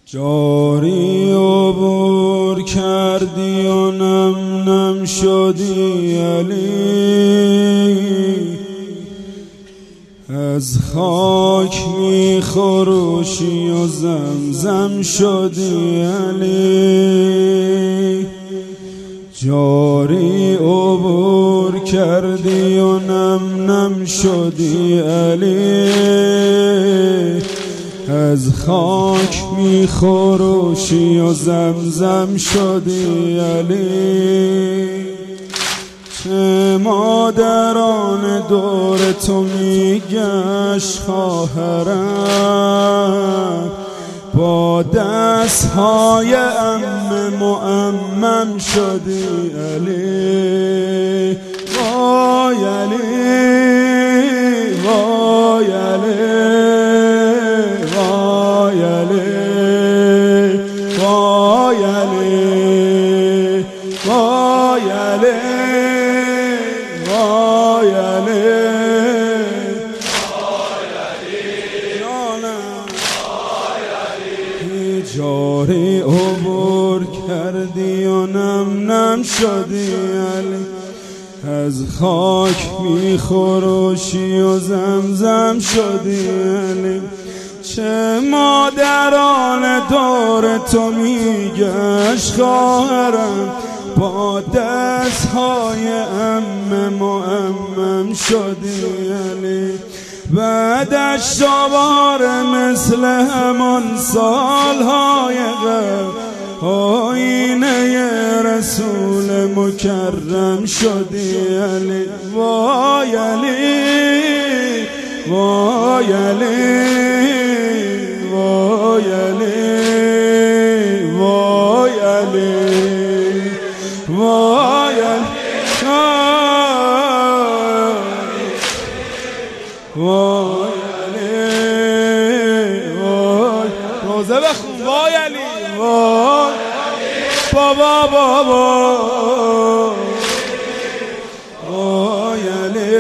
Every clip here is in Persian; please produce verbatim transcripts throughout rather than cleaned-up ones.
جاری عبور کردی و نم نم شدی علی، از خاک می خروشی و زمزم شدی علی. جاری عبور کردی و نم نم شدی علی، از خاک می خروشی و زمزم شدی علی. چه مادران دور تو می گشت خواهرم، با دستهای عمه معمم شدی علی. وای علی، وای علی، وای علی، وای علی، وای علی، وای علی، جاری عبور کردی و نم نم شدی علی، از خاک می خروشی و زمزم شدی علی. چه مادران دور تو می گشت خواهرم، با دستهای عمه معمم شدی علی. بعدش دوباره مثل همان سالهای قبل آینه رسول مکرم شدی علی. وای علی، وای علی، وای علی، وای علی، وای علی، وای علی، وای روزه بخون. وای علی، وای بابا بابا، وای علی،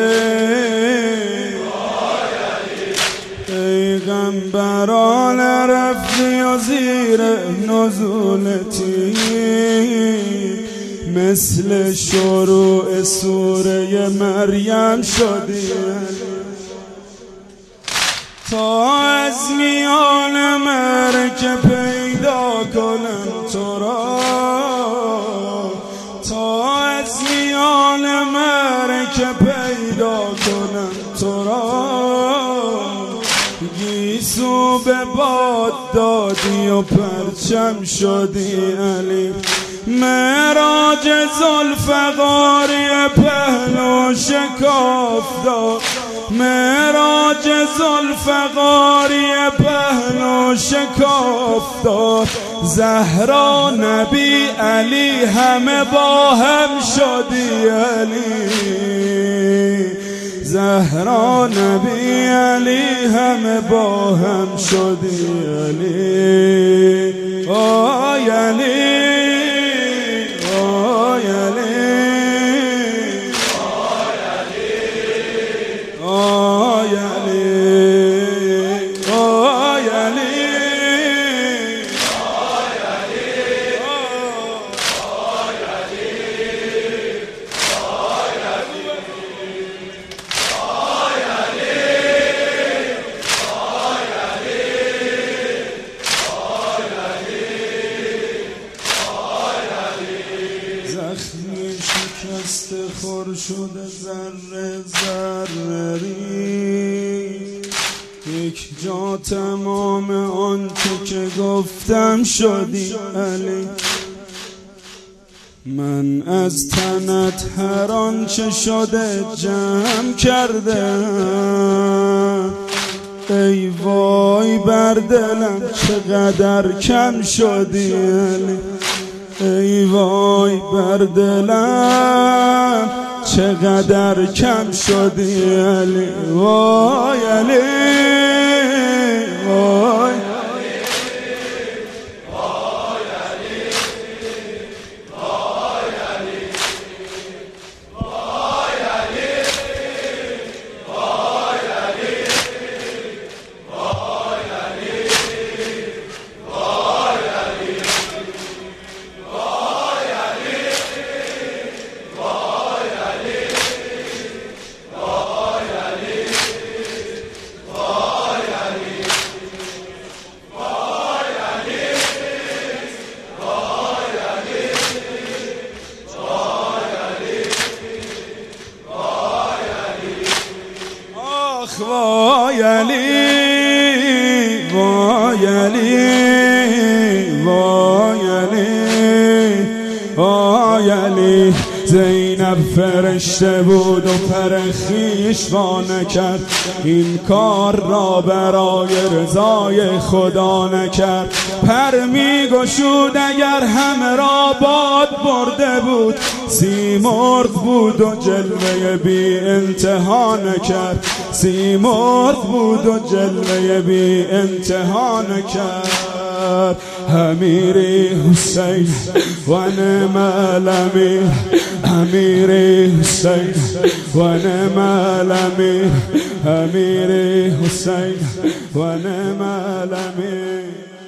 پیغمبران رفتی و زیر نزولتی، مثل شروع سوره مریم شدی تا از میان مرکه پیدا کنم تو را، تا از میان مرکه پیدا کنم تو را. گیسو به باد دادی و پرچم شدی علی، معراج ذوالفقاری پهلو شکاف داد، معراج ذوالفقاری پهلو شکاف داد. زهرا نبی علی همه با هم شدی علی، زهرا نبی علی همه با هم شدی علی. آی علی، آی علی، آی علی، آی علی، زخمی شکست خور شده ذره ذره ریز، یک جا تمام آن که گفتم شدی علی. من از تنت هر آنچه شده جمع کردم، ای وای بر دلم چقدر کم شدی علی. ای وای بر دلم چقدر کم شدی علی. وای علی، وای وای علی وای علی. زینب فرشته بود و پر خویش وا نکرد، این کار را برای رضای خدا نکرد. پر می گشود اگر همه را باد برده بود، سیمرغ بود و جلوه بی انتها نکرد، سیمرغ بود و جلوه بی انتها نکرد. امیری حسین و نعم الامیر، امیری حسین و نعم الامیر، امیری حسین و نعم الامیر.